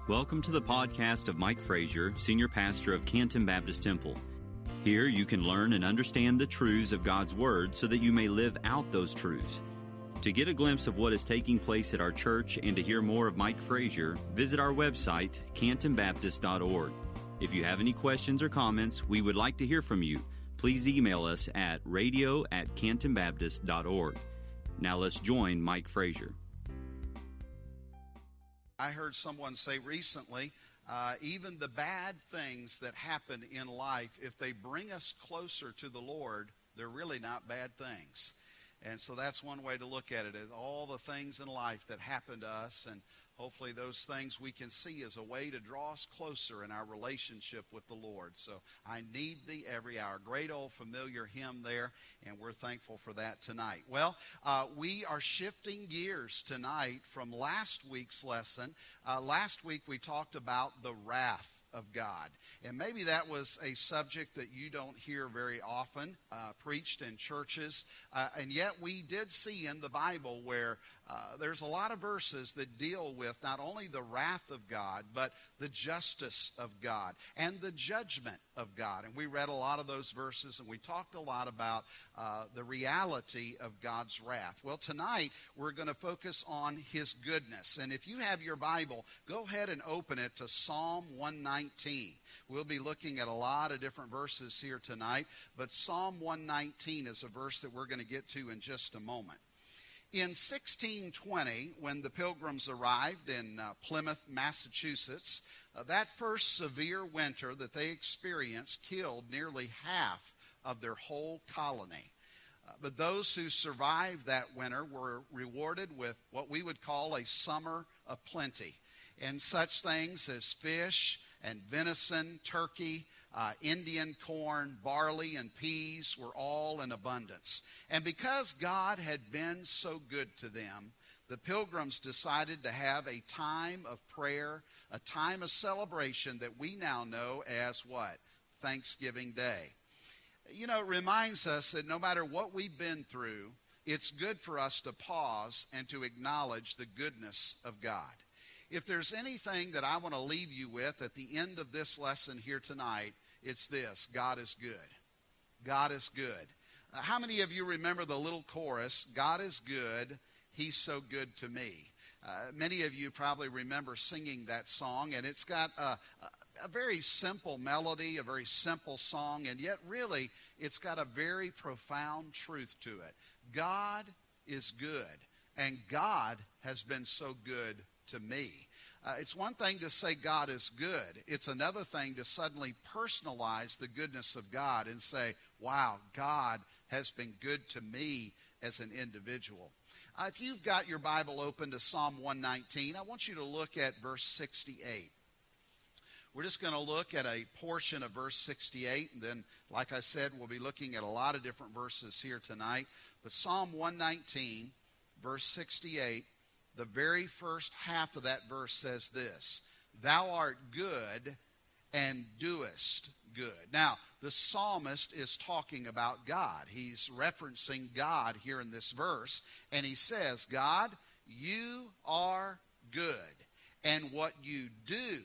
Welcome to the podcast of Mike Frazier, Senior Pastor of Canton Baptist Temple. Here you can learn and understand the truths of God's Word so that you may live out those truths. To get a glimpse of what is taking place at our church and to hear more of Mike Frazier, visit our website, cantonbaptist.org. If you have any questions or comments, we would like to hear from you. Please email us at radio@cantonbaptist.org. Now let's join Mike Frazier. I heard someone say recently, even the bad things that happen in life, if they bring us closer to the Lord, they're really not bad things. And so that's one way to look at it, is all the things in life that happen to us, and hopefully those things we can see as a way to draw us closer in our relationship with the Lord. So I need thee every hour. Great old familiar hymn there, and we're thankful for that tonight. Well, we are shifting gears tonight from last week's lesson. Last week we talked about the wrath of God. And maybe that was a subject that you don't hear very often preached in churches. And yet we did see in the Bible where there's a lot of verses that deal with not only the wrath of God, but the justice of God and the judgment of God. And we read a lot of those verses, and we talked a lot about the reality of God's wrath. Well, tonight we're going to focus on His goodness. And if you have your Bible, go ahead and open it to Psalm 119. We'll be looking at a lot of different verses here tonight, but Psalm 119 is a verse that we're going to get to in just a moment. In 1620, when the Pilgrims arrived in Plymouth, Massachusetts, that first severe winter that they experienced killed nearly half of their whole colony. But those who survived that winter were rewarded with what we would call a summer of plenty, and such things as fish and venison, turkey, Indian corn, barley, and peas were all in abundance. And because God had been so good to them, the Pilgrims decided to have a time of prayer, a time of celebration that we now know as what? Thanksgiving Day. You know, it reminds us that no matter what we've been through, it's good for us to pause and to acknowledge the goodness of God. If there's anything that I want to leave you with at the end of this lesson here tonight, it's this: God is good. God is good. How many of you remember the little chorus, God is good, He's so good to me? Many of you probably remember singing that song, and it's got a very simple melody, a very simple song, and yet really it's got a very profound truth to it. God is good, and God has been so good to me. It's one thing to say God is good. It's another thing to suddenly personalize the goodness of God and say, wow, God has been good to me as an individual. If you've got your Bible open to Psalm 119, I want you to look at verse 68. We're just going to look at a portion of verse 68, and then, like I said, we'll be looking at a lot of different verses here tonight. But Psalm 119, verse 68, the very first half of that verse says this: Thou art good and doest good. Now, the psalmist is talking about God. He's referencing God here in this verse, and he says, God, you are good, and what you do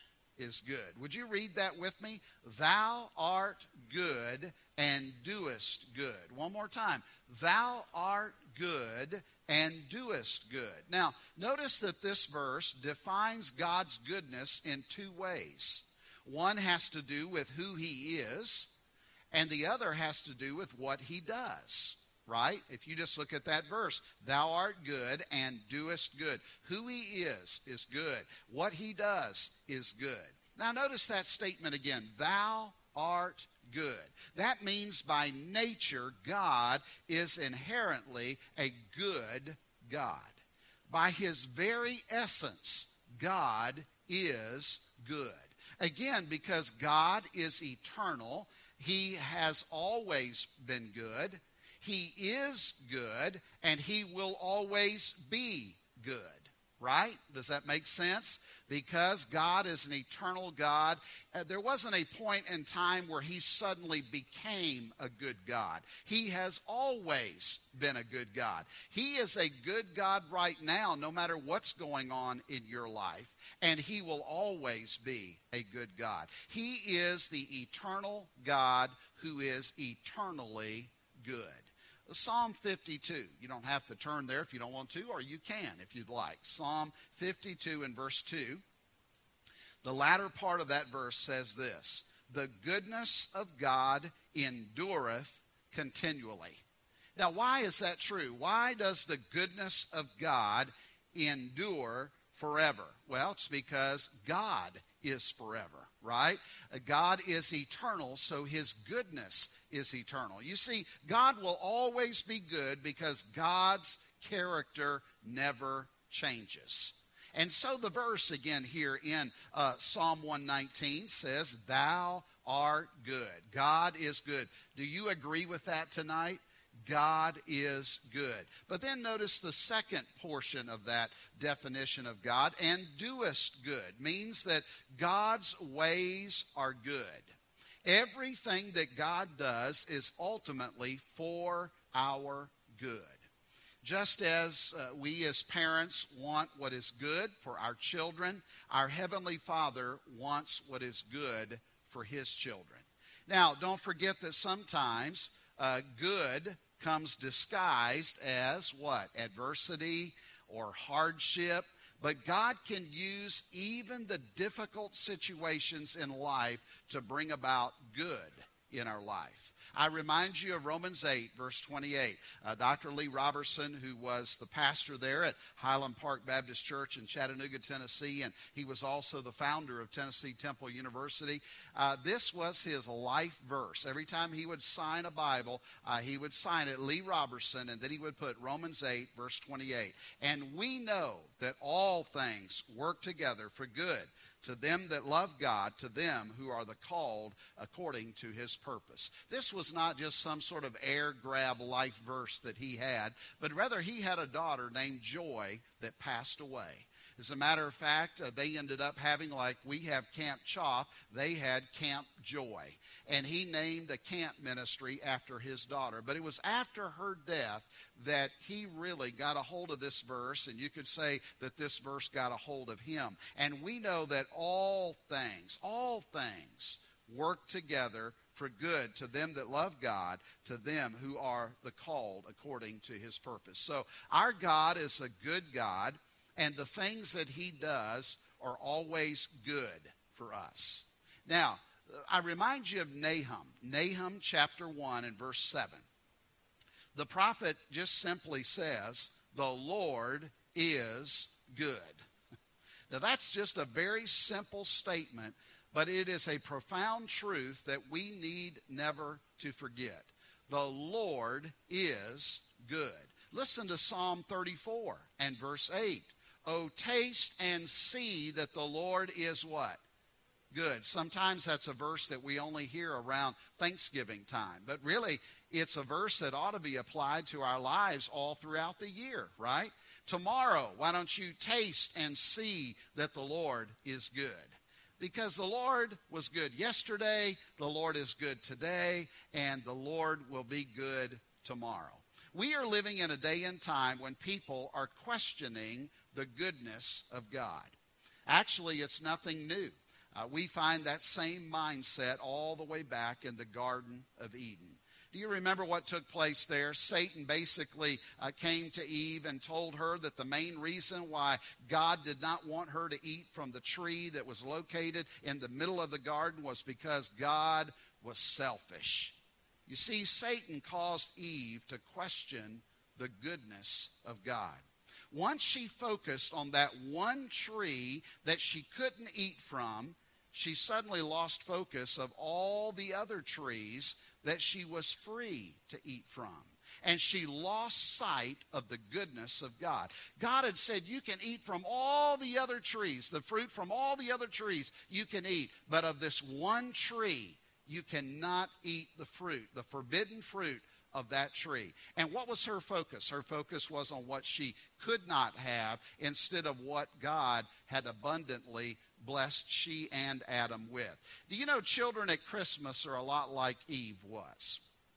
is good. Would you read that with me? Thou art good and doest good. One more time. Thou art good and doest good. Now, notice that this verse defines God's goodness in two ways. One has to do with who He is, and the other has to do with what He does. Right? If you just look at that verse, thou art good and doest good. Who He is good. What He does is good. Now notice that statement again. Thou art good. That means by nature, God is inherently a good God. By His very essence, God is good. Again, because God is eternal, He has always been good. He is good, and He will always be good, right? Does that make sense? Because God is an eternal God. There wasn't a point in time where he suddenly became a good God. He has always been a good God. He is a good God right now, no matter what's going on in your life. And he will always be a good God. He is the eternal God who is eternally good. Psalm 52. You don't have to turn there if you don't want to, or you can if you'd like. Psalm 52 and verse 2. The latter part of that verse says this: the goodness of God endureth continually. Now, why is that true? Why does the goodness of God endure forever? Well, it's because God is forever, right? God is eternal, so his goodness is eternal. You see, God will always be good because God's character never changes. And so the verse again here in Psalm 119 says, thou art good. God is good. Do you agree with that tonight? God is good. But then notice the second portion of that definition of God, and doest good, means that God's ways are good. Everything that God does is ultimately for our good. Just as we as parents want what is good for our children, our Heavenly Father wants what is good for his children. Now, don't forget that sometimes good comes disguised as what? Adversity or hardship. But God can use even the difficult situations in life to bring about good in our life. I remind you of Romans 8, verse 28. Dr. Lee Robertson, who was the pastor there at Highland Park Baptist Church in Chattanooga, Tennessee, and he was also the founder of Tennessee Temple University. This was his life verse. Every time he would sign a Bible, he would sign it Lee Robertson, and then he would put Romans 8, verse 28. And we know that all things work together for good to them that love God, to them who are the called according to his purpose. This was not just some sort of air grab life verse that he had, but rather he had a daughter named Joy that passed away. As a matter of fact, they ended up having, like we have Camp Choff, they had Camp Joy. And he named a camp ministry after his daughter. But it was after her death that he really got a hold of this verse, and you could say that this verse got a hold of him. And we know that all things work together for good to them that love God, to them who are the called according to his purpose. So our God is a good God, and the things that he does are always good for us. Now, I remind you of Nahum chapter 1 and verse 7. The prophet just simply says, the Lord is good. Now that's just a very simple statement, but it is a profound truth that we need never to forget. The Lord is good. Listen to Psalm 34 and verse 8. Oh, taste and see that the Lord is what? Good. Sometimes that's a verse that we only hear around Thanksgiving time. But really, it's a verse that ought to be applied to our lives all throughout the year, right? Tomorrow, why don't you taste and see that the Lord is good? Because the Lord was good yesterday, the Lord is good today, and the Lord will be good tomorrow. We are living in a day and time when people are questioning the goodness of God. Actually, it's nothing new. We find that same mindset all the way back in the Garden of Eden. Do you remember what took place there? Satan basically came to Eve and told her that the main reason why God did not want her to eat from the tree that was located in the middle of the garden was because God was selfish. You see, Satan caused Eve to question the goodness of God. Once she focused on that one tree that she couldn't eat from, she suddenly lost focus of all the other trees that she was free to eat from. And she lost sight of the goodness of God. God had said, you can eat from all the other trees, the fruit from all the other trees you can eat, but of this one tree, you cannot eat the fruit, the forbidden fruit of that tree. And what was her focus? Her focus was on what she could not have instead of what God had abundantly blessed she and Adam with. Do you know children at Christmas are a lot like Eve was?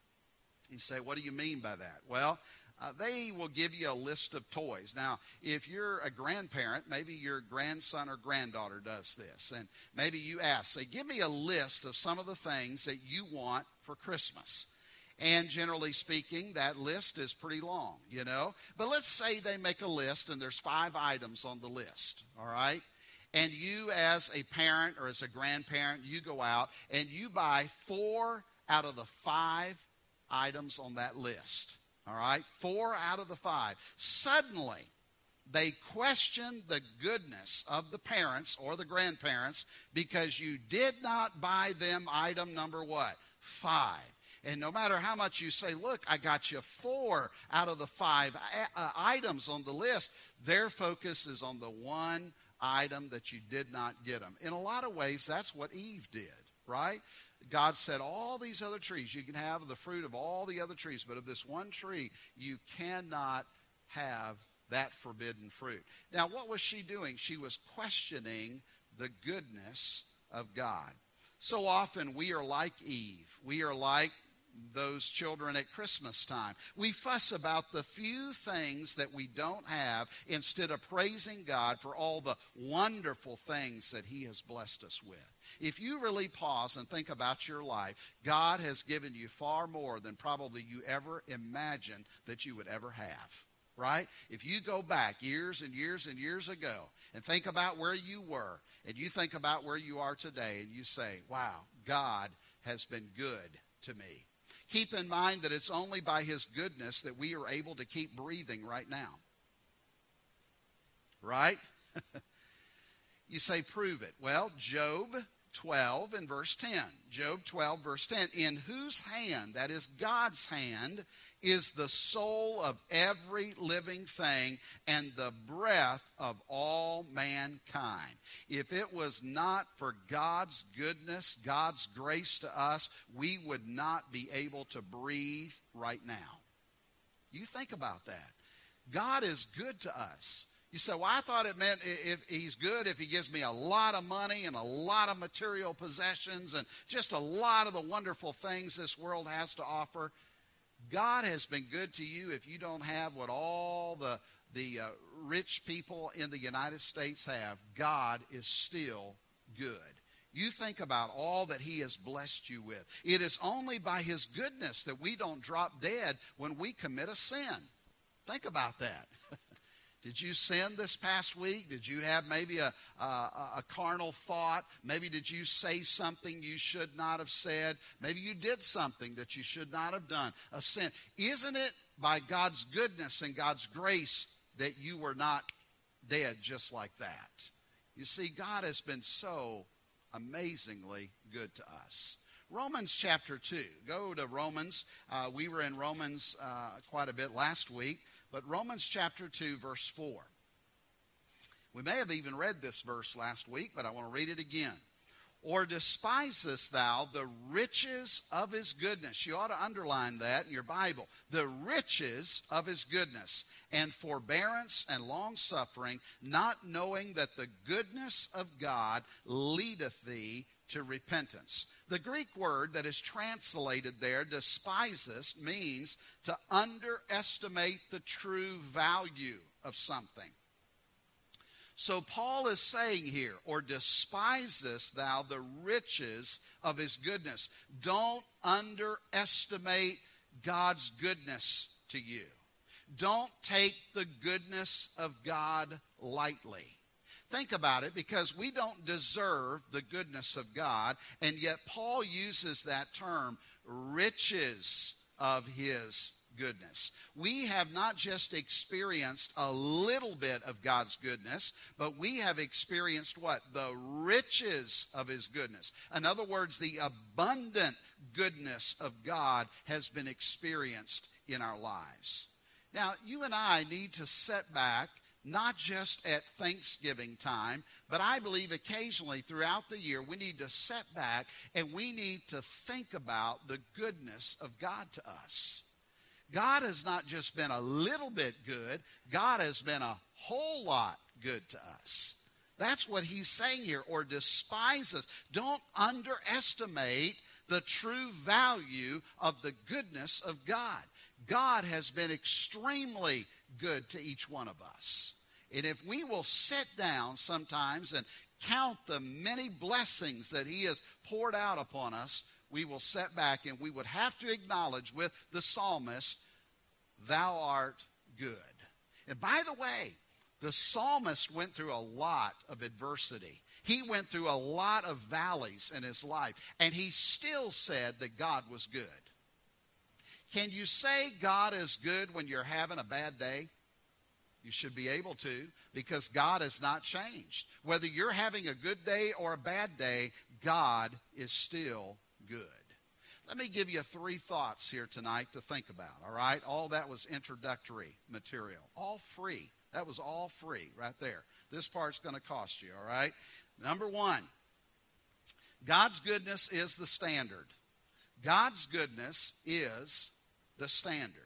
You say, what do you mean by that? Well, they will give you a list of toys. Now, if you're a grandparent, maybe your grandson or granddaughter does this. And maybe you ask, say, give me a list of some of the things that you want for Christmas. And generally speaking, that list is pretty long, you know. But let's say they make a list and there's 5 items on the list, all right? And you as a parent or as a grandparent, you go out and you buy 4 out of the 5 items on that list. All right, 4 out of the 5. Suddenly, they question the goodness of the parents or the grandparents because you did not buy them item number what? 5. And no matter how much you say, look, I got you 4 out of the 5 items on the list, their focus is on the one item that you did not get them. In a lot of ways, that's what Eve did, right? God said, all these other trees, you can have the fruit of all the other trees, but of this one tree, you cannot have that forbidden fruit. Now, what was she doing? She was questioning the goodness of God. So often we are like Eve. We are like those children at Christmas time. We fuss about the few things that we don't have instead of praising God for all the wonderful things that He has blessed us with. If you really pause and think about your life, God has given you far more than probably you ever imagined that you would ever have, right? If you go back years and years and years ago and think about where you were and you think about where you are today and you say, wow, God has been good to me. Keep in mind that it's only by His goodness that we are able to keep breathing right now. Right? You say, prove it. Well, Job 12 and verse 10. Job 12, verse 10. In whose hand, that is God's hand, is the soul of every living thing and the breath of all mankind. If it was not for God's goodness, God's grace to us, we would not be able to breathe right now. You think about that. God is good to us. You say, well, I thought it meant if He's good if He gives me a lot of money and a lot of material possessions and just a lot of the wonderful things this world has to offer. God has been good to you if you don't have what all the rich people in the United States have. God is still good. You think about all that He has blessed you with. It is only by His goodness that we don't drop dead when we commit a sin. Think about that. Did you sin this past week? Did you have maybe a carnal thought? Maybe did you say something you should not have said? Maybe you did something that you should not have done, a sin. Isn't it by God's goodness and God's grace that you were not dead just like that? You see, God has been so amazingly good to us. Romans chapter 2. Go to Romans. We were in Romans quite a bit last week. But Romans chapter 2, verse 4. We may have even read this verse last week, but I want to read it again. Or despisest thou the riches of His goodness? You ought to underline that in your Bible. The riches of His goodness and forbearance and long-suffering, not knowing that the goodness of God leadeth thee to repentance. The Greek word that is translated there, despisest, means to underestimate the true value of something. So Paul is saying here, or despisest thou the riches of His goodness. Don't underestimate God's goodness to you. Don't take the goodness of God lightly. Think about it, because we don't deserve the goodness of God, and yet Paul uses that term, riches of His goodness. We have not just experienced a little bit of God's goodness, but we have experienced what? The riches of His goodness. In other words, the abundant goodness of God has been experienced in our lives. Now, you and I need to sit back, not just at Thanksgiving time, but I believe occasionally throughout the year we need to sit back and we need to think about the goodness of God to us. God has not just been a little bit good. God has been a whole lot good to us. That's what he's saying here, or despise us. Don't underestimate the true value of the goodness of God. God has been extremely good to each one of us. And if we will sit down sometimes and count the many blessings that he has poured out upon us, we will sit back and we would have to acknowledge with the psalmist, thou art good. And by the way, the psalmist went through a lot of adversity. He went through a lot of valleys in his life, and he still said that God was good. Can you say God is good when you're having a bad day? You should be able to, because God has not changed. Whether you're having a good day or a bad day, God is still good. Let me give you 3 thoughts here tonight to think about, all right? All that was introductory material, all free. That was all free right there. This part's going to cost you, all right? Number 1, God's goodness is the standard. God's goodness is the standard.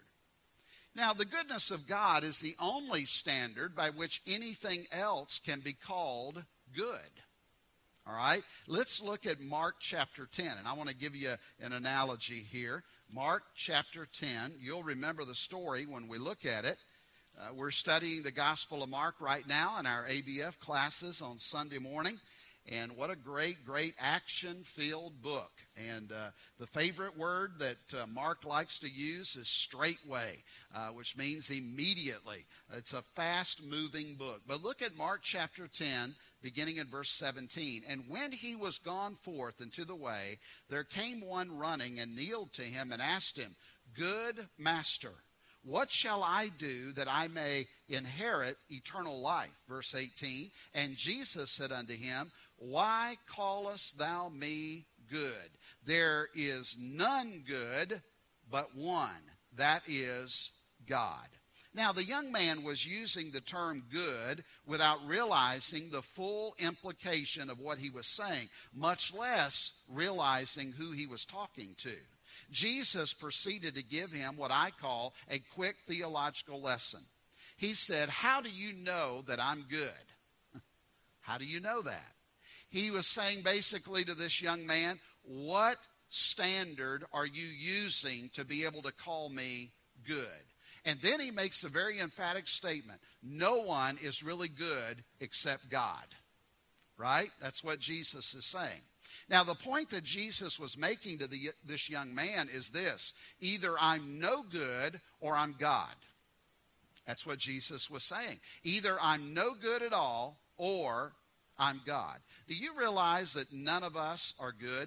Now, the goodness of God is the only standard by which anything else can be called good. All right? Let's look at Mark chapter 10, and I want to give you an analogy here. Mark chapter 10, you'll remember the story when we look at it. We're studying the Gospel of Mark right now in our ABF classes on Sunday morning. And what a great, great action-filled book. And the favorite word that Mark likes to use is straightway, which means immediately. It's a fast-moving book. But look at Mark chapter 10, beginning in verse 17. And when he was gone forth into the way, there came one running and kneeled to him and asked him, Good master, what shall I do that I may inherit eternal life? Verse 18. And Jesus said unto him, Why callest thou me good? There is none good but one, that is God. Now, the young man was using the term good without realizing the full implication of what he was saying, much less realizing who he was talking to. Jesus proceeded to give him what I call a quick theological lesson. He said, How do you know that I'm good? How do you know that? He was saying basically to this young man, what standard are you using to be able to call me good? And then he makes a very emphatic statement. No one is really good except God. Right? That's what Jesus is saying. Now, the point that Jesus was making to this young man is this. Either I'm no good or I'm God. That's what Jesus was saying. Either I'm no good at all or I'm God. Do you realize that none of us are good?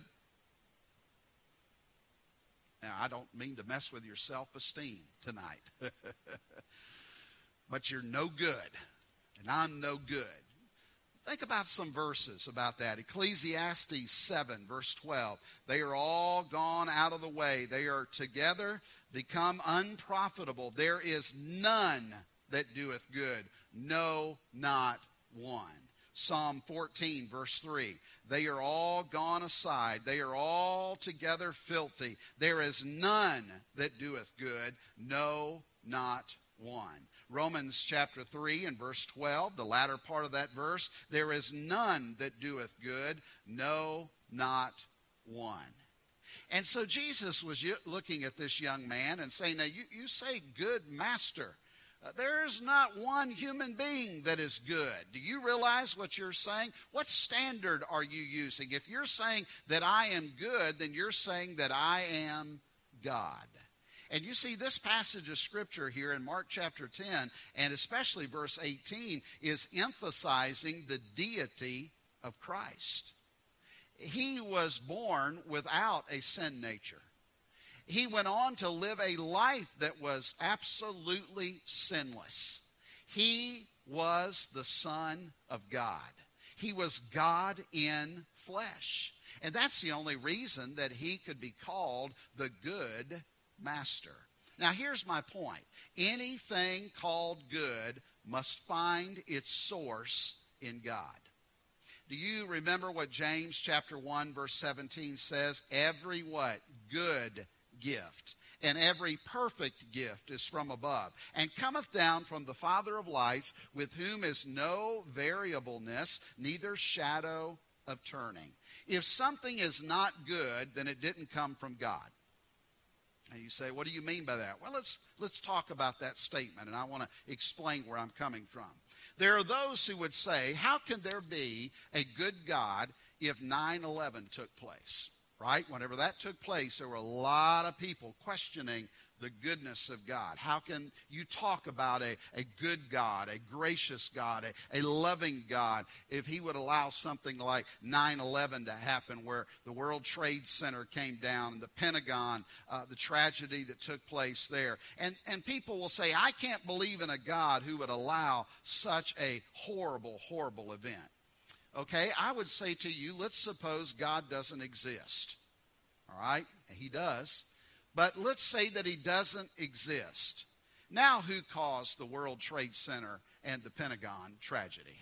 Now, I don't mean to mess with your self-esteem tonight. But you're no good, and I'm no good. Think about some verses about that. Ecclesiastes 7, verse 12. They are all gone out of the way. They are together become unprofitable. There is none that doeth good. No, not one. Psalm 14, verse 3. They are all gone aside. They are all together filthy. There is none that doeth good. No, not one. Romans chapter 3 and verse 12, the latter part of that verse. There is none that doeth good. No, not one. And so Jesus was looking at this young man and saying, now you say good master. There's not one human being that is good. Do you realize what you're saying? What standard are you using? If you're saying that I am good, then you're saying that I am God. And you see, this passage of Scripture here in Mark chapter 10, and especially verse 18, is emphasizing the deity of Christ. He was born without a sin nature. He went on to live a life that was absolutely sinless. He was the Son of God. He was God in flesh. And that's the only reason that he could be called the good master. Now, here's my point. Anything called good must find its source in God. Do you remember what James chapter 1 verse 17 says? Every what? Good gift and every perfect gift is from above, and cometh down from the Father of lights, with whom is no variableness, neither shadow of turning. If something is not good, then it didn't come from God. And you say, what do you mean by that? Well, let's talk about that statement, and I want to explain where I'm coming from. There are those who would say, how can there be a good God if 9/11 took place? Right? Whenever that took place, there were a lot of people questioning the goodness of God. How can you talk about a good God, a gracious God, a loving God, if he would allow something like 9/11 to happen, where the World Trade Center came down, the Pentagon, the tragedy that took place there. And people will say, I can't believe in a God who would allow such a horrible, horrible event. Okay, I would say to you, let's suppose God doesn't exist. All right, he does. But let's say that he doesn't exist. Now who caused the World Trade Center and the Pentagon tragedy?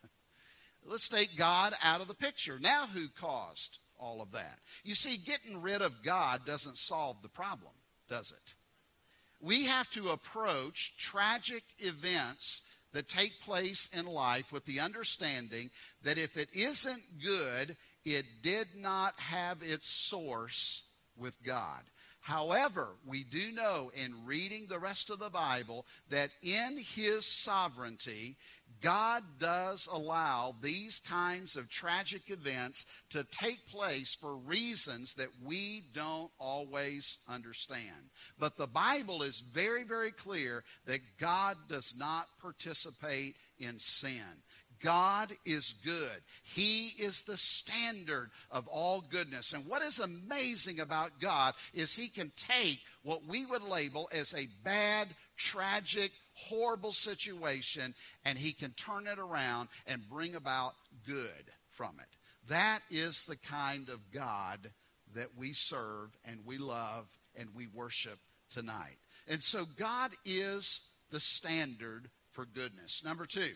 Let's take God out of the picture. Now who caused all of that? You see, getting rid of God doesn't solve the problem, does it? We have to approach tragic events that take place in life with the understanding that if it isn't good, it did not have its source with God. However, we do know in reading the rest of the Bible that in his sovereignty, God does allow these kinds of tragic events to take place for reasons that we don't always understand. But the Bible is very, very clear that God does not participate in sin. God is good. He is the standard of all goodness. And what is amazing about God is he can take what we would label as a bad, tragic, horrible situation, and he can turn it around and bring about good from it. That is the kind of God that we serve and we love and we worship tonight. And so God is the standard for goodness. Number two,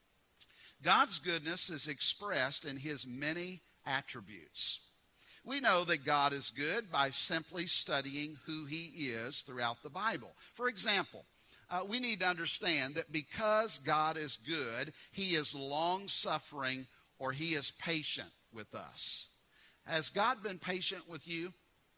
God's goodness is expressed in his many attributes. We know that God is good by simply studying who he is throughout the Bible. For example, we need to understand that because God is good, he is long-suffering, or he is patient with us. Has God been patient with you?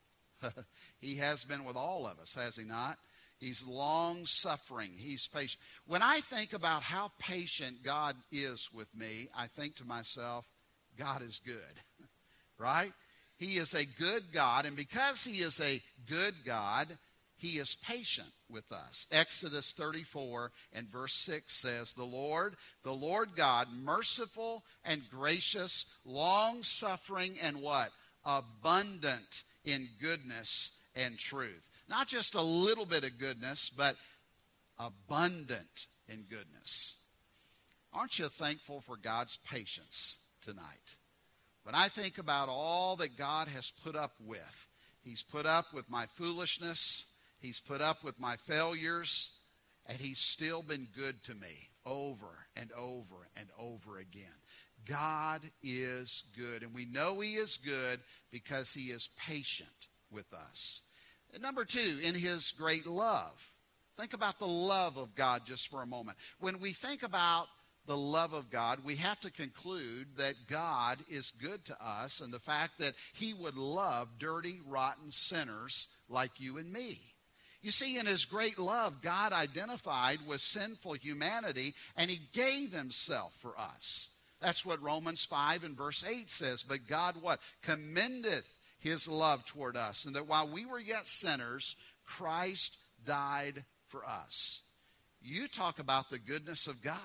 He has been with all of us, has he not? He's long-suffering. He's patient. When I think about how patient God is with me, I think to myself, God is good, right? He is a good God, and because he is a good God, he is patient with us. Exodus 34 and verse 6 says, the Lord God, merciful and gracious, long-suffering, and what? Abundant in goodness and truth. Not just a little bit of goodness, but abundant in goodness. Aren't you thankful for God's patience tonight? When I think about all that God has put up with, he's put up with my foolishness, he's put up with my failures, and he's still been good to me over and over and over again. God is good, and we know he is good because he is patient with us. And number two, in his great love. Think about the love of God just for a moment. When we think about the love of God, we have to conclude that God is good to us, and the fact that he would love dirty, rotten sinners like you and me. You see, in his great love, God identified with sinful humanity, and he gave himself for us. That's what Romans 5 and verse 8 says. But God what? Commendeth his love toward us, and that while we were yet sinners, Christ died for us. You talk about the goodness of God.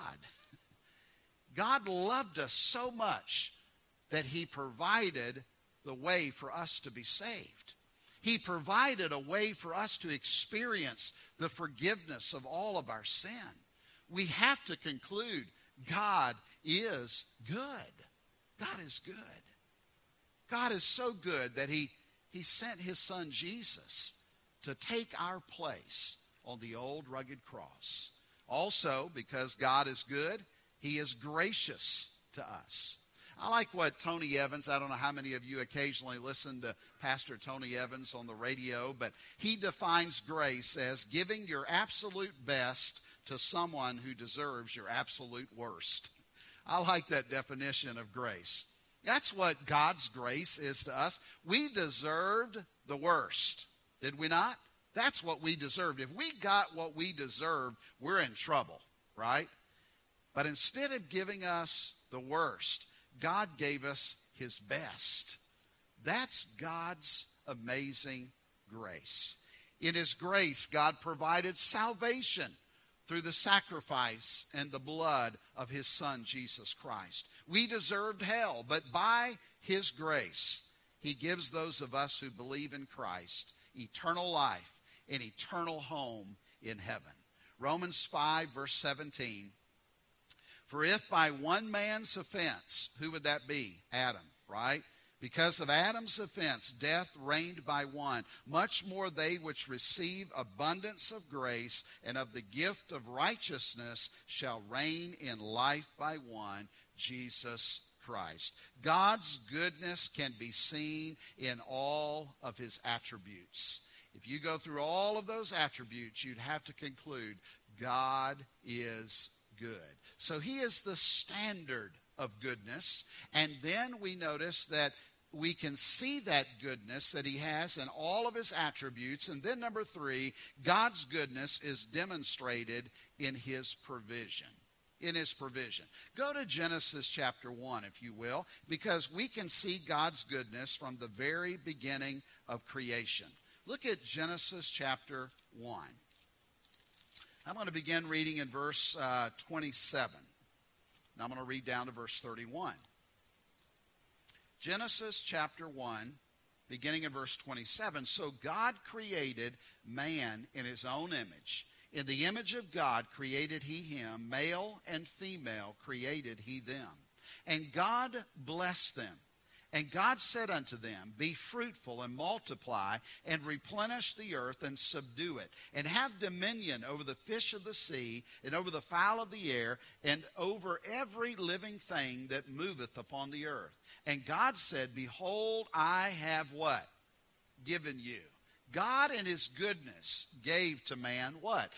God loved us so much that he provided the way for us to be saved. He provided a way for us to experience the forgiveness of all of our sin. We have to conclude God is good. God is good. God is so good that he sent his son Jesus to take our place on the old rugged cross. Also, because God is good, he is gracious to us. I like what Tony Evans, I don't know how many of you occasionally listen to Pastor Tony Evans on the radio, but he defines grace as giving your absolute best to someone who deserves your absolute worst. I like that definition of grace. That's what God's grace is to us. We deserved the worst, did we not? That's what we deserved. If we got what we deserved, we're in trouble, right? But instead of giving us the worst, God gave us his best. That's God's amazing grace. In his grace, God provided salvation through the sacrifice and the blood of his Son, Jesus Christ. We deserved hell, but by his grace, he gives those of us who believe in Christ eternal life, an eternal home in heaven. Romans 5, verse 17. For if by one man's offense, who would that be? Adam, right? Because of Adam's offense, death reigned by one. Much more they which receive abundance of grace and of the gift of righteousness shall reign in life by one, Jesus Christ. God's goodness can be seen in all of his attributes. If you go through all of those attributes, you'd have to conclude God is good. So he is the standard of goodness. And then we notice that we can see that goodness that he has in all of his attributes. And then number 3, God's goodness is demonstrated in his provision. In his provision. Go to Genesis chapter 1, if you will, because we can see God's goodness from the very beginning of creation. Look at Genesis chapter 1. I'm going to begin reading in verse 27. Now I'm going to read down to verse 31. Genesis chapter 1, beginning in verse 27. So God created man in his own image. In the image of God created he him, male and female created he them. And God blessed them. And God said unto them, be fruitful and multiply and replenish the earth and subdue it. And have dominion over the fish of the sea and over the fowl of the air and over every living thing that moveth upon the earth. And God said, behold, I have what? Given you. God in his goodness gave to man what?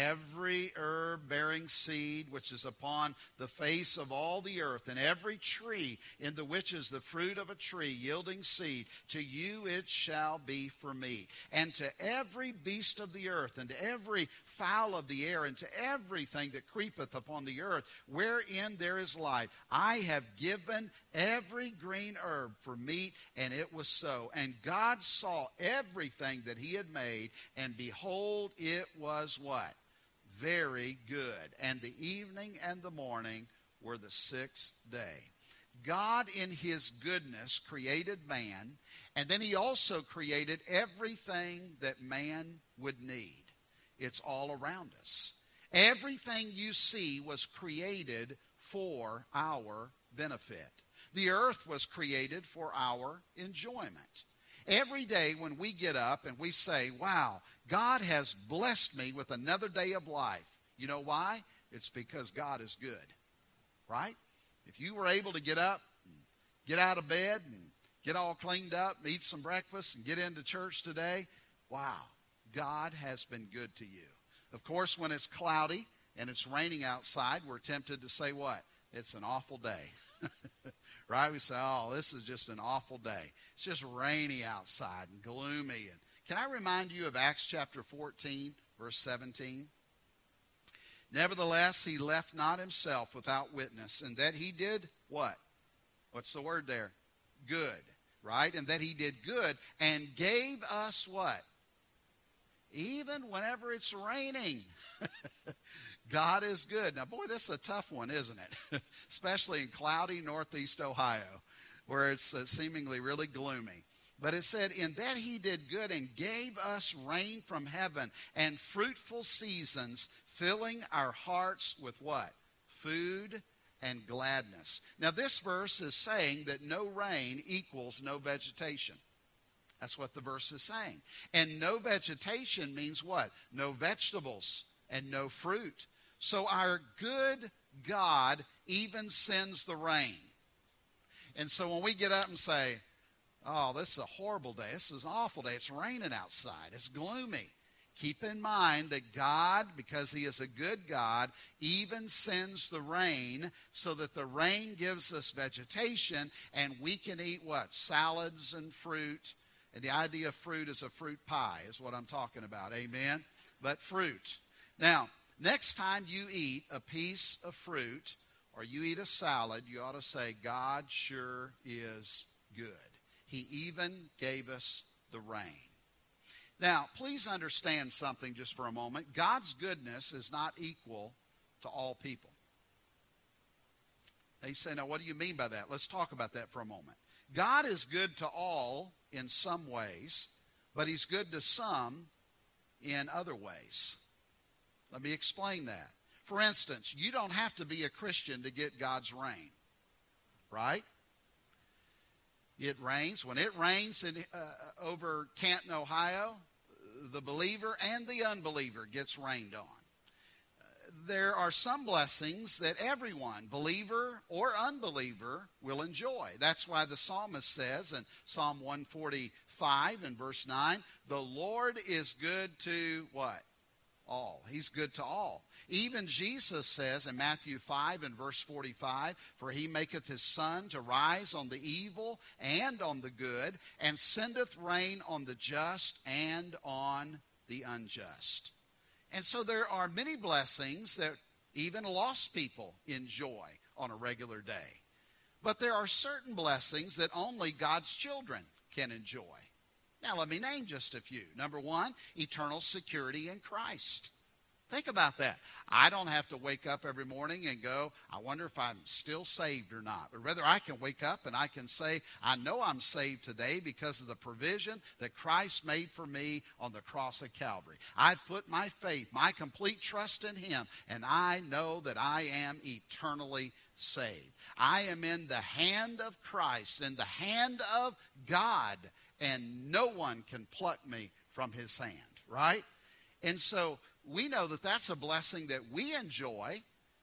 Every herb bearing seed which is upon the face of all the earth, and every tree in the which is the fruit of a tree yielding seed, to you it shall be for meat. And to every beast of the earth, and to every fowl of the air, and to everything that creepeth upon the earth, wherein there is life, I have given every green herb for meat, and it was so. And God saw everything that he had made, and behold, it was what? Very good. And the evening and the morning were the 6th day. God in his goodness created man, and then he also created everything that man would need. It's all around us. Everything you see was created for our benefit. The earth was created for our enjoyment. Every day when we get up and we say, wow, God has blessed me with another day of life. You know why? It's because God is good, right? If you were able to get up, and get out of bed, and get all cleaned up, eat some breakfast, and get into church today, wow, God has been good to you. Of course, when it's cloudy and it's raining outside, we're tempted to say what? It's an awful day. Right? We say, oh, this is just an awful day. It's just rainy outside and gloomy. And can I remind you of Acts chapter 14, verse 17? Nevertheless, he left not himself without witness, and that he did what? What's the word there? Good, right? And that he did good and gave us what? Even whenever it's raining. God is good. Now, boy, this is a tough one, isn't it? Especially in cloudy northeast Ohio, where it's seemingly really gloomy. But it said, in that he did good and gave us rain from heaven and fruitful seasons, filling our hearts with what? Food and gladness. Now, this verse is saying that no rain equals no vegetation. That's what the verse is saying. And no vegetation means what? No vegetables and no fruit. So our good God even sends the rain. And so when we get up and say, oh, this is a horrible day, this is an awful day, it's raining outside, it's gloomy, keep in mind that God, because he is a good God, even sends the rain so that the rain gives us vegetation and we can eat what? Salads and fruit. And the idea of fruit is a fruit pie is what I'm talking about. Amen? But fruit. Now, next time you eat a piece of fruit or you eat a salad, you ought to say, God sure is good. He even gave us the rain. Now, please understand something just for a moment. God's goodness is not equal to all people. Now you say, now what do you mean by that? Let's talk about that for a moment. God is good to all in some ways, but he's good to some in other ways. Let me explain that. For instance, you don't have to be a Christian to get God's rain, right? It rains. When it rains over Canton, Ohio, the believer and the unbeliever gets rained on. There are some blessings that everyone, believer or unbeliever, will enjoy. That's why the psalmist says in Psalm 145 and verse 9, the Lord is good to what? All. He's good to all. Even Jesus says in Matthew 5 and verse 45, for he maketh his sun to rise on the evil and on the good, and sendeth rain on the just and on the unjust. And so there are many blessings that even lost people enjoy on a regular day. But there are certain blessings that only God's children can enjoy. Now let me name just a few. Number one, eternal security in Christ. Think about that. I don't have to wake up every morning and go, I wonder if I'm still saved or not. But rather I can wake up and I can say, I know I'm saved today because of the provision that Christ made for me on the cross of Calvary. I put my faith, my complete trust in him, and I know that I am eternally saved. I am in the hand of Christ, in the hand of God, and no one can pluck me from his hand, right? And so we know that that's a blessing that we enjoy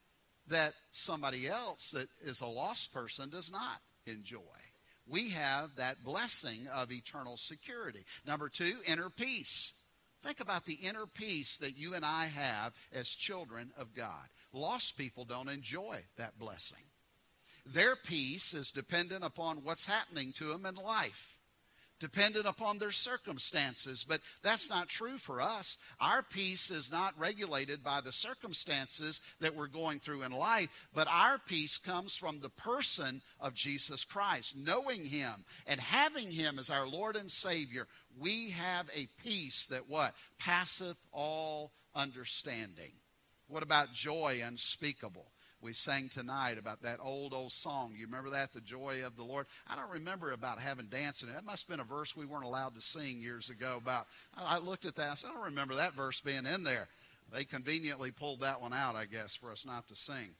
that somebody else that is a lost person does not enjoy. We have that blessing of eternal security. Number two, inner peace. Think about the inner peace that you and I have as children of God. Lost people don't enjoy that blessing. Their peace is dependent upon what's happening to them in life, dependent upon their circumstances. But that's not true for us. Our peace is not regulated by the circumstances that we're going through in life, but our peace comes from the person of Jesus Christ. Knowing him and having him as our Lord and Savior, we have a peace that what? Passeth all understanding. What about joy unspeakable? We sang tonight about that old song. You remember that, the joy of the Lord? I don't remember about having dancing. That must have been a verse we weren't allowed to sing years ago about. I looked at that and I said, I don't remember that verse being in there. They conveniently pulled that one out, I guess, for us not to sing.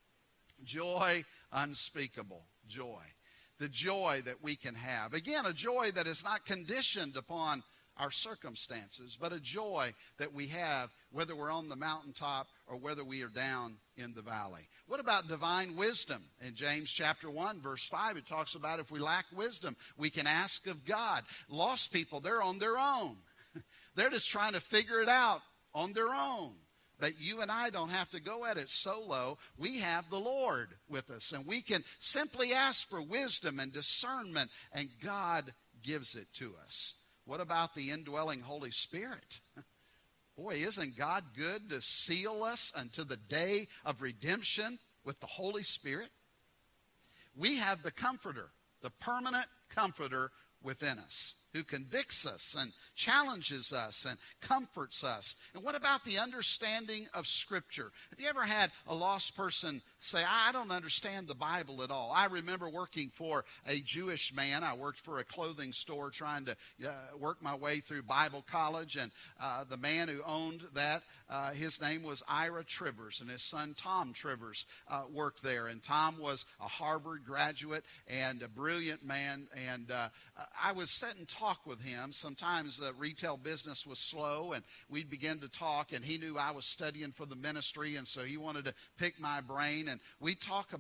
Joy unspeakable. Joy. The joy that we can have. Again, a joy that is not conditioned upon our circumstances, but a joy that we have whether we're on the mountaintop or whether we are down in the valley. What about divine wisdom? In James chapter 1, verse 5, it talks about if we lack wisdom, we can ask of God. Lost people, they're on their own. They're just trying to figure it out on their own. But you and I don't have to go at it solo. We have the Lord with us, and we can simply ask for wisdom and discernment, and God gives it to us. What about the indwelling Holy Spirit? Boy, isn't God good to seal us unto the day of redemption with the Holy Spirit? We have the Comforter, the permanent Comforter within us, who convicts us and challenges us and comforts us. And what about the understanding of Scripture? Have you ever had a lost person say, I don't understand the Bible at all? I remember working for a Jewish man. I worked for a clothing store trying to work my way through Bible college. And the man who owned that, his name was Ira Trivers, and his son Tom Trivers worked there. And Tom was a Harvard graduate and a brilliant man. And I was sit and talk with him. Sometimes retail business was slow, and we'd begin to talk, and he knew I was studying for the ministry, and so he wanted to pick my brain, and we'd talk about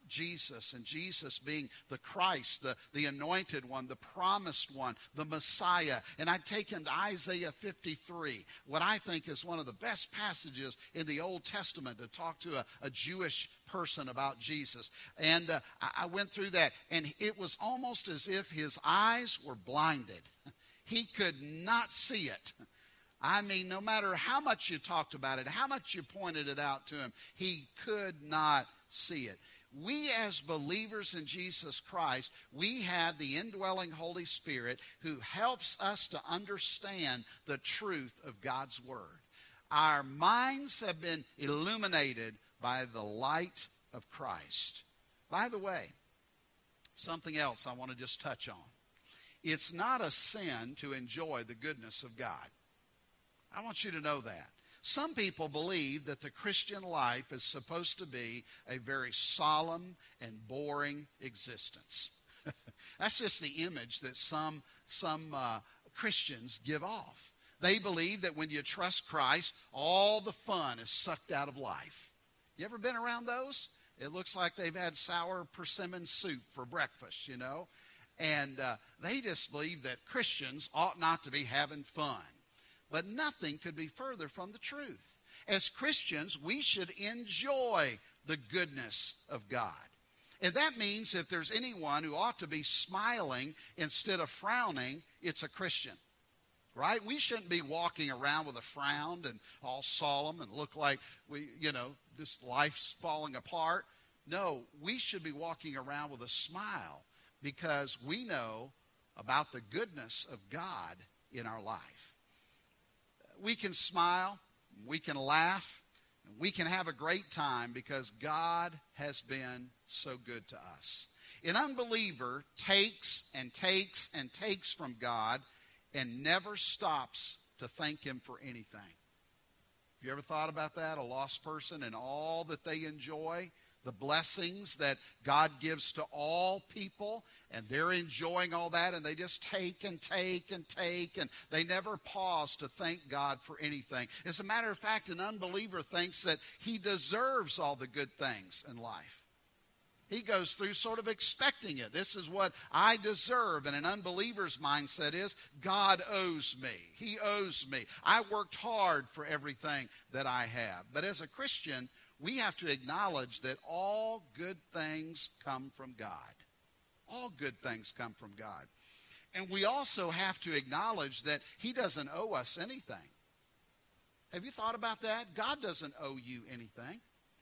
Jesus, and Jesus being the Christ, the anointed one, the promised one, the Messiah. And I take him to Isaiah 53, what I think is one of the best passages in the Old Testament to talk to a Jewish person about Jesus. And I went through that, and it was almost as if his eyes were blinded. He could not see it. I mean, no matter how much you talked about it, how much you pointed it out to him, he could not see it. We as believers in Jesus Christ, we have the indwelling Holy Spirit who helps us to understand the truth of God's Word. Our minds have been illuminated by the light of Christ. By the way, something else I want to just touch on. It's not a sin to enjoy the goodness of God. I want you to know that. Some people believe that the Christian life is supposed to be a very solemn and boring existence. That's just the image that some Christians give off. They believe that when you trust Christ, all the fun is sucked out of life. You ever been around those? It looks like they've had sour persimmon soup for breakfast, you know. And they just believe that Christians ought not to be having fun. But nothing could be further from the truth. As Christians, we should enjoy the goodness of God. And that means if there's anyone who ought to be smiling instead of frowning, it's a Christian. Right? We shouldn't be walking around with a frown and all solemn and look like this life's falling apart. No, we should be walking around with a smile because we know about the goodness of God in our life. We can smile, we can laugh, and we can have a great time because God has been so good to us. An unbeliever takes and takes and takes from God and never stops to thank him for anything. Have you ever thought about that? A lost person and all that they enjoy, the blessings that God gives to all people, and they're enjoying all that, and they just take and take and take, and they never pause to thank God for anything. As a matter of fact, an unbeliever thinks that he deserves all the good things in life. He goes through sort of expecting it. This is what I deserve. And an unbeliever's mindset is, God owes me. He owes me. I worked hard for everything that I have. But as a Christian, we have to acknowledge that all good things come from God. All good things come from God. And we also have to acknowledge that he doesn't owe us anything. Have you thought about that? God doesn't owe you anything.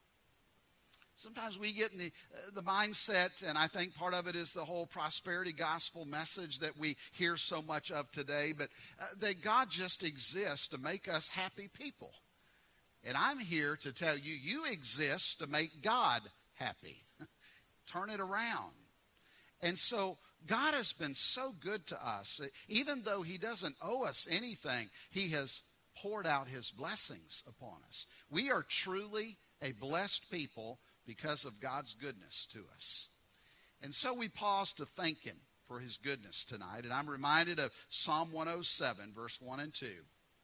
Sometimes we get in the mindset, and I think part of it is the whole prosperity gospel message that we hear so much of today, but that God just exists to make us happy people. And I'm here to tell you, you exist to make God happy. Turn it around. And so God has been so good to us. Even though he doesn't owe us anything, he has poured out his blessings upon us. We are truly a blessed people because of God's goodness to us. And so we pause to thank him for his goodness tonight. And I'm reminded of Psalm 107, verse 1 and 2.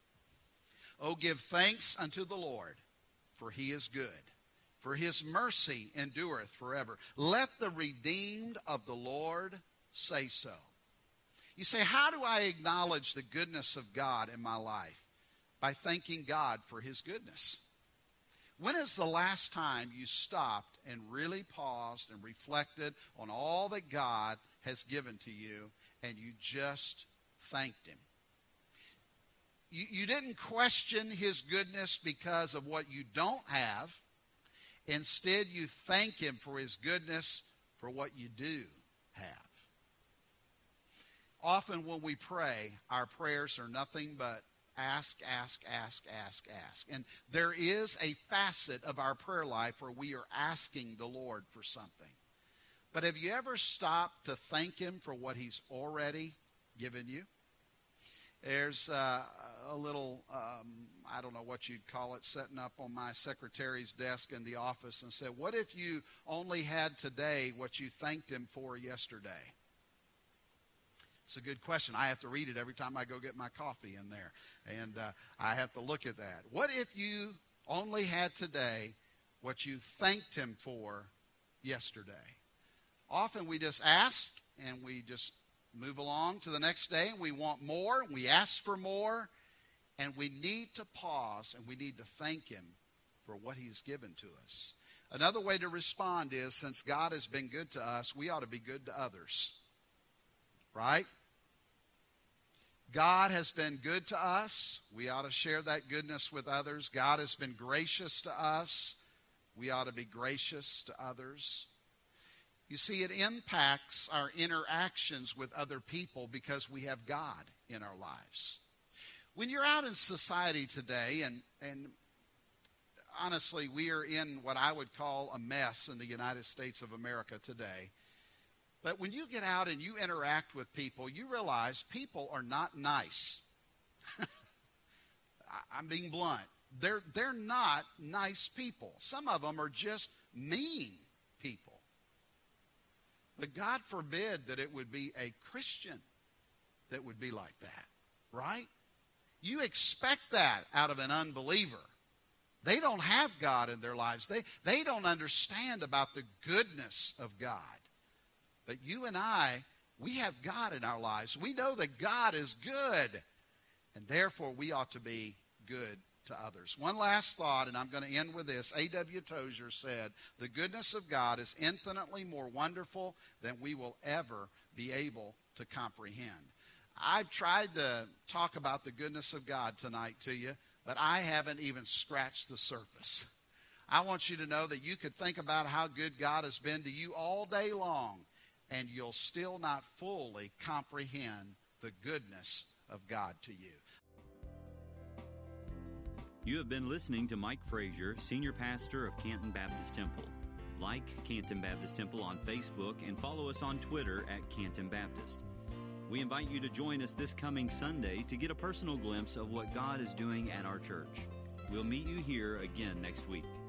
Oh, give thanks unto the Lord, for he is good, for his mercy endureth forever. Let the redeemed of the Lord say so. You say, how do I acknowledge the goodness of God in my life? By thanking God for his goodness. When is the last time you stopped and really paused and reflected on all that God has given to you and you just thanked him? You didn't question his goodness because of what you don't have. Instead, you thank him for his goodness for what you do have. Often when we pray, our prayers are nothing but ask, ask, ask, ask, ask. And there is a facet of our prayer life where we are asking the Lord for something. But have you ever stopped to thank him for what he's already given you? There's a little, I don't know what you'd call it, setting up on my secretary's desk in the office and said, what if you only had today what you thanked him for yesterday? It's a good question. I have to read it every time I go get my coffee in there. And I have to look at that. What if you only had today what you thanked him for yesterday. Often we just ask and we just move along to the next day, and we want more, and we ask for more, and we need to pause and we need to thank Him for what He's given to us. Another way to respond is, since God has been good to us, we ought to be good to others. Right? God has been good to us. We ought to share that goodness with others. God has been gracious to us. We ought to be gracious to others. You see, it impacts our interactions with other people because we have God in our lives. When you're out in society today, and honestly, we are in what I would call a mess in the United States of America today. But when you get out and you interact with people, you realize people are not nice. I'm being blunt. They're not nice people. Some of them are just mean people. But God forbid that it would be a Christian that would be like that, right? You expect that out of an unbeliever. They don't have God in their lives. They don't understand about the goodness of God. But you and I, we have God in our lives. We know that God is good, and therefore we ought to be good to others. One last thought, and I'm going to end with this. A.W. Tozer said, "The goodness of God is infinitely more wonderful than we will ever be able to comprehend." I've tried to talk about the goodness of God tonight to you, but I haven't even scratched the surface. I want you to know that you could think about how good God has been to you all day long, and you'll still not fully comprehend the goodness of God to you. You have been listening to Mike Frazier, Senior Pastor of Canton Baptist Temple. Like Canton Baptist Temple on Facebook and follow us on Twitter at Canton Baptist. We invite you to join us this coming Sunday to get a personal glimpse of what God is doing at our church. We'll meet you here again next week.